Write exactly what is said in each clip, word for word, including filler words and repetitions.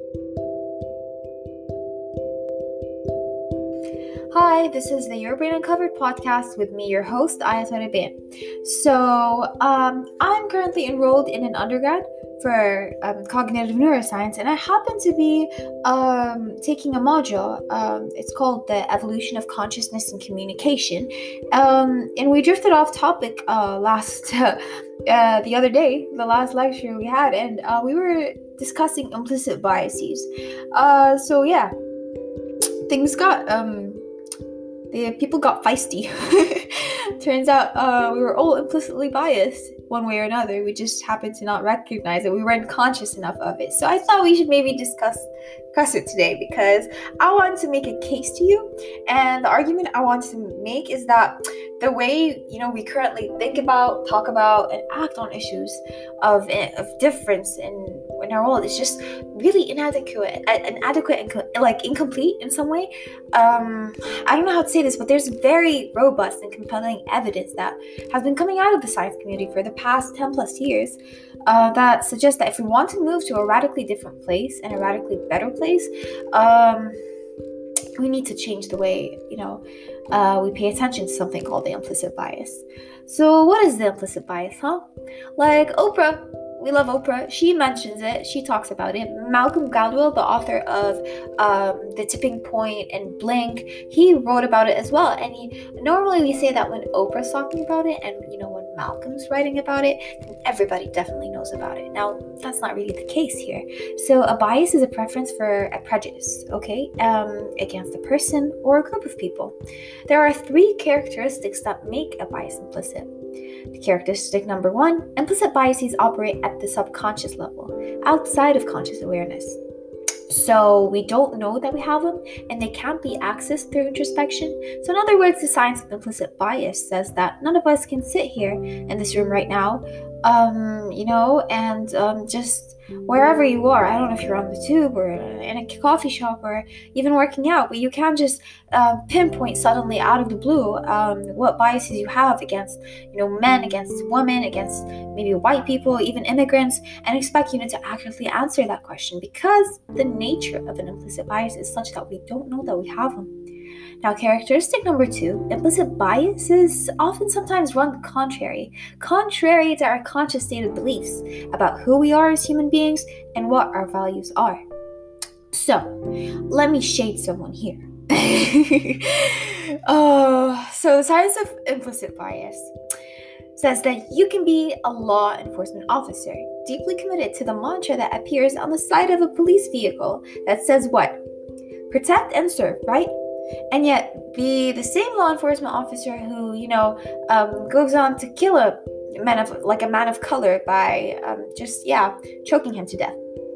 Hi, this is the Your Brain Uncovered podcast with me, your host, Aya Torebe. So, um, I'm currently enrolled in an undergrad for um, cognitive neuroscience, and I happen to be um, taking a module. Um, it's called the Evolution of Consciousness and Communication. Um, and we drifted off topic uh, last uh, the other day, the last lecture we had, and uh, we were discussing implicit biases. Uh, so yeah, things got um. The people got feisty. Turns out uh, we were all implicitly biased one way or another. We just happened to not recognize it. We weren't conscious enough of it. So I thought we should maybe discuss discuss it today because I want to make a case to you. And the argument I want to make is that the way, you know, we currently think about, talk about, and act on issues of, of difference in, in our world is just really inadequate, inadequate and like incomplete in some way. Um, I don't know how to say this, but there's very robust and compelling evidence that has been coming out of the science community for the past ten plus years uh, that suggests that if we want to move to a radically different place and a radically better place, um, we need to change the way, you know, uh, we pay attention to something called the implicit bias. So what is the implicit bias, huh? Like Oprah, we love Oprah. She mentions it. She talks about it. Malcolm Gladwell, the author of um, The Tipping Point and Blink, he wrote about it as well. And he, normally we say that when Oprah's talking about it and, you know, when Malcolm's writing about it, then everybody definitely knows about it. Now, that's not really the case here. So a bias is a preference for a prejudice, okay, um, against a person or a group of people. There are three characteristics that make a bias implicit. The characteristic number one, implicit biases operate at the subconscious level, outside of conscious awareness. So we don't know that we have them, and they can't be accessed through introspection. So in other words, the science of implicit bias says that none of us can sit here in this room right now, um, you know, and um, just wherever you are. I don't know if you're on the tube or in a coffee shop or even working out, but you can't just uh, pinpoint suddenly out of the blue um, what biases you have against, you know, men, against women, against maybe white people, even immigrants, and expect you to accurately answer that question because the nature of an implicit bias is such that we don't know that we have them. Now, characteristic number two, implicit biases often sometimes run contrary, contrary to our conscious stated beliefs about who we are as human beings and what our values are. So, let me shade someone here. Oh, so the science of implicit bias says that you can be a law enforcement officer, deeply committed to the mantra that appears on the side of a police vehicle that says what? Protect and serve, right? And yet be the same law enforcement officer who, you know, um, goes on to kill a man of, like a man of color by um, just, yeah, choking him to death.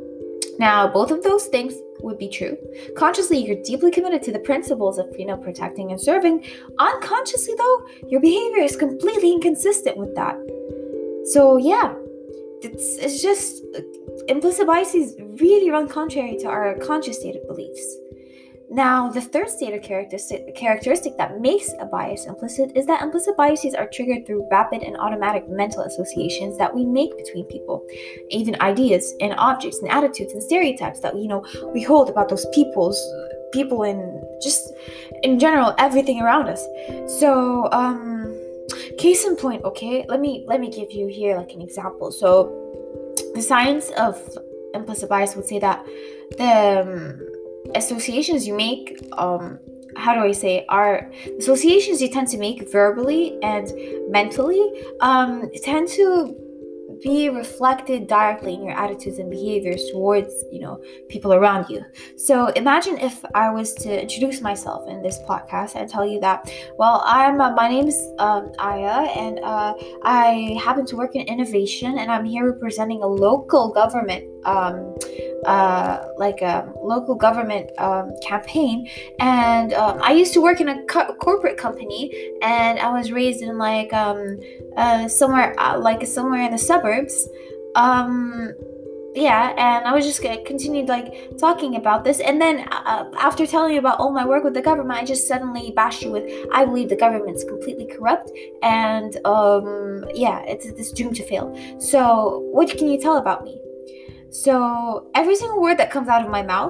Now, both of those things would be true. Consciously, you're deeply committed to the principles of, you know, protecting and serving. Unconsciously, though, your behavior is completely inconsistent with that. So, yeah, it's, it's just, implicit biases really run contrary to our conscious stated beliefs. Now, the third stated characteristic, characteristic that makes a bias implicit is that implicit biases are triggered through rapid and automatic mental associations that we make between people, even ideas and objects and attitudes and stereotypes that, you know, we hold about those people's people and just in general everything around us. So, um, case in point, okay, let me let me give you here like an example. So, the science of implicit bias would say that the um, associations you make, um, how do I say, are associations you tend to make verbally and mentally um, tend to be reflected directly in your attitudes and behaviors towards, you know, people around you. So imagine if I was to introduce myself in this podcast and tell you that, well, I'm uh, my name's um, Aya, and uh, I happen to work in innovation, and I'm here representing a local government, um, uh, like a local government um, campaign, and um, I used to work in a co- corporate company, and I was raised in like um, uh, somewhere uh, like somewhere in the suburbs. Um, yeah, and I was just gonna continue like talking about this, and then uh, after telling you about all my work with the government, I just suddenly bashed you with, I believe the government's completely corrupt, and um, yeah, it's it's doomed to fail. So what can you tell about me? So every single word that comes out of my mouth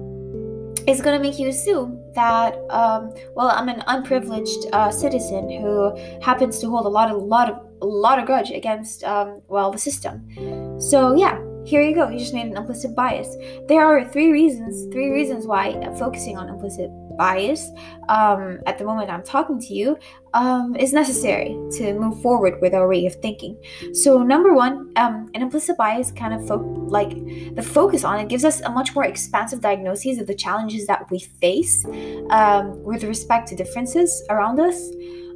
is going to make you assume that, um, well, I'm an unprivileged uh, citizen who happens to hold a lot of, lot of, a lot of grudge against, um, well, the system. So yeah, here you go. You just made an implicit bias. There are three reasons, three reasons why uh, focusing on implicit bias um, at the moment I'm talking to you um, is necessary to move forward with our way of thinking. So number one, um, an implicit bias kind of fo- like the focus on it gives us a much more expansive diagnosis of the challenges that we face um, with respect to differences around us.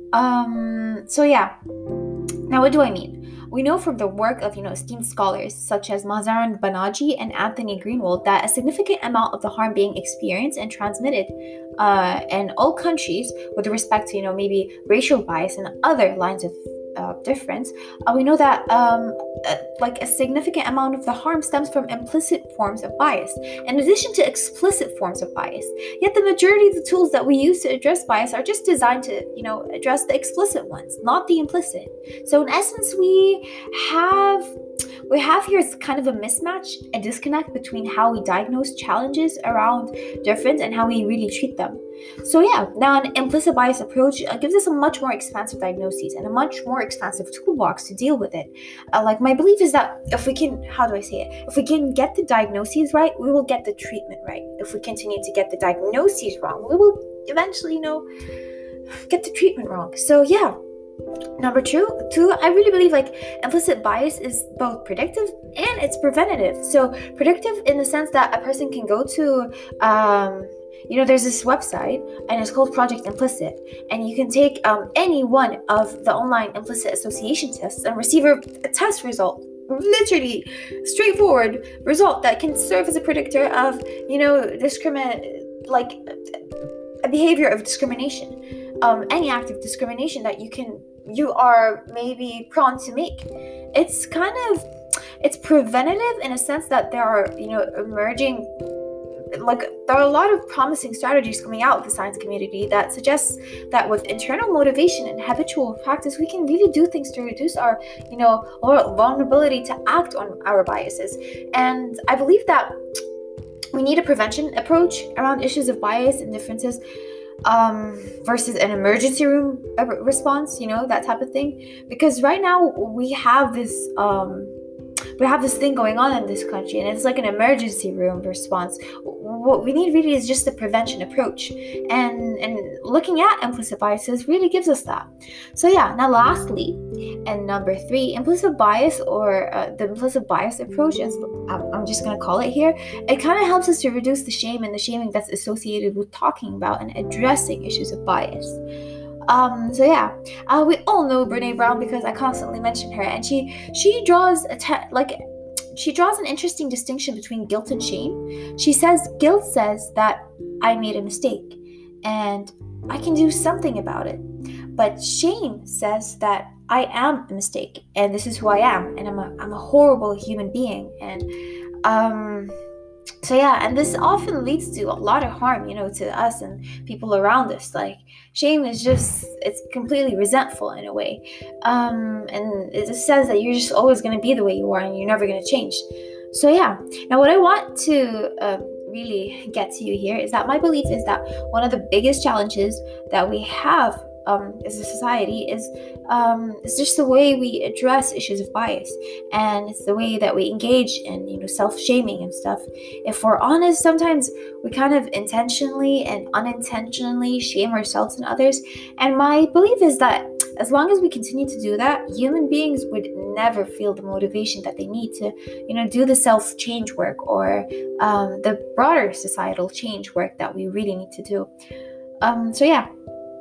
Um, so yeah, now what do I mean? We know from the work of, you know, esteemed scholars such as Mazarin Banaji and Anthony Greenwald that a significant amount of the harm being experienced and transmitted uh, in all countries with respect to, you know, maybe racial bias and other lines of uh, difference, uh, we know that um, uh, like a significant amount of the harm stems from implicit forms of bias, in addition to explicit forms of bias. Yet the majority of the tools that we use to address bias are just designed to, you know, address the explicit ones, not the implicit. So in essence, we have we have here is kind of a mismatch, a disconnect between how we diagnose challenges around difference and how we really treat them. So yeah, now an implicit bias approach uh, gives us a much more expansive diagnosis and a much more expansive toolbox to deal with it. Uh, like my belief is that if we can, how do I say it? If we can get the diagnoses right, we will get the treatment right. If we continue to get the diagnoses wrong, we will eventually, you know, get the treatment wrong. So yeah. Number two, two, I really believe like implicit bias is both predictive and it's preventative. So predictive in the sense that a person can go to, um, you know, there's this website and it's called Project Implicit, and you can take um, any one of the online implicit association tests and receive a, a test result. Literally straightforward result that can serve as a predictor of, you know, discrimin like a behavior of discrimination, um, any act of discrimination that you can you are maybe prone to make. It's kind of it's preventative in a sense that there are, you know, emerging, like there are a lot of promising strategies coming out of the science community that suggests that with internal motivation and habitual practice, we can really do things to reduce our, you know, our vulnerability to act on our biases. And I believe that we need a prevention approach around issues of bias and differences um versus an emergency room response, you know, that type of thing. Because right now we have this um we have this thing going on in this country, and it's like an emergency room response. What we need really is just a prevention approach, and and looking at implicit biases really gives us that. So yeah, now lastly, and number three, implicit bias, or uh, the implicit bias approach, as I'm, I'm just going to call it here, it kind of helps us to reduce the shame and the shaming that's associated with talking about and addressing issues of bias. Um, so yeah, uh, we all know Brene Brown because I constantly mention her, and she she draws a te- like she draws an interesting distinction between guilt and shame. She says guilt says that I made a mistake and I can do something about it, but shame says that I am a mistake and this is who I am, and I'm a I'm a horrible human being, and um. So yeah, and this often leads to a lot of harm, you know, to us and people around us. Like shame is just, it's completely resentful in a way. Um, and it just says that you're just always going to be the way you are and you're never going to change. So yeah, now what I want to uh, really get to you here is that my belief is that one of the biggest challenges that we have Um, as a society is um, it's just the way we address issues of bias, and it's the way that we engage in, you know, self-shaming and stuff. If we're honest, sometimes we kind of intentionally and unintentionally shame ourselves and others, and my belief is that as long as we continue to do that, human beings would never feel the motivation that they need to, you know, do the self-change work or um, the broader societal change work that we really need to do. Um, so yeah,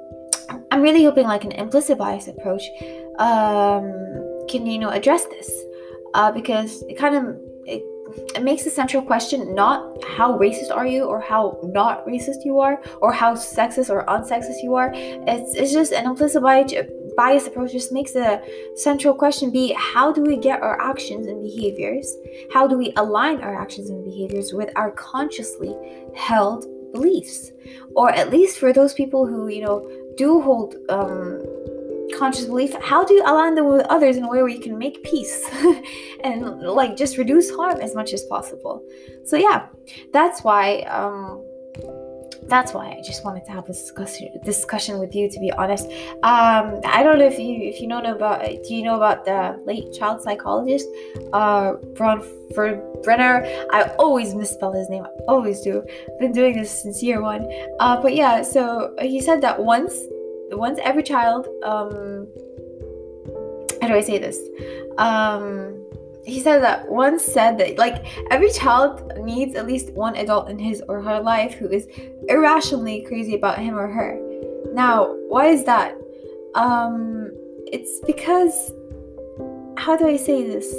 I'm really hoping like an implicit bias approach um, can, you know, address this uh, because it kind of it, it makes the central question not how racist are you or how not racist you are or how sexist or unsexist you are. It's it's just an implicit bias bias approach just makes the central question be, how do we get our actions and behaviors? How do we align our actions and behaviors with our consciously held beliefs? Or at least for those people who, you know, do hold um, conscious belief, how do you align them with others in a way where you can make peace and like just reduce harm as much as possible? So yeah, that's why um that's why I just wanted to have this discussion discussion with you, to be honest. um I don't know if you if you know about do you know about the late child psychologist uh Ron Brenner. I always misspell his name, I always do. I've been doing this since year one. Uh but yeah, so he said that once once every child um how do I say this um he said that once said that like every child needs at least one adult in his or her life who is irrationally crazy about him or her. Now, why is that? Um, it's because, how do I say this?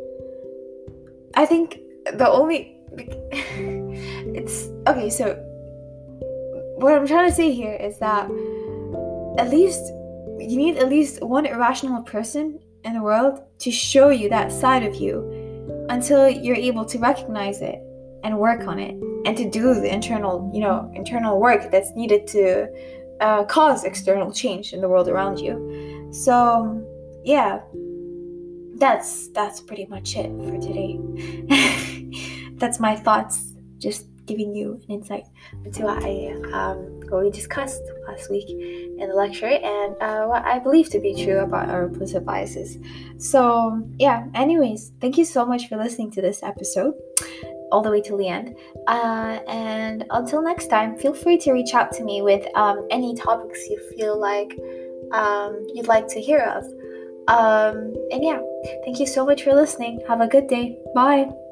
I think the only, it's, okay, so what I'm trying to say here is that at least, you need at least one irrational person in the world to show you that side of you until you're able to recognize it and work on it and to do the internal, you know, internal work that's needed to uh, cause external change in the world around you. So yeah, that's that's pretty much it for today. That's my thoughts, just giving you an insight into what I um what we discussed last week in the lecture and uh, what I believe to be true about our implicit biases. So yeah, anyways, thank you so much for listening to this episode all the way till the end. Uh, and until next time, feel free to reach out to me with um, any topics you feel like um, you'd like to hear of. Um, and yeah, thank you so much for listening. Have a good day. Bye.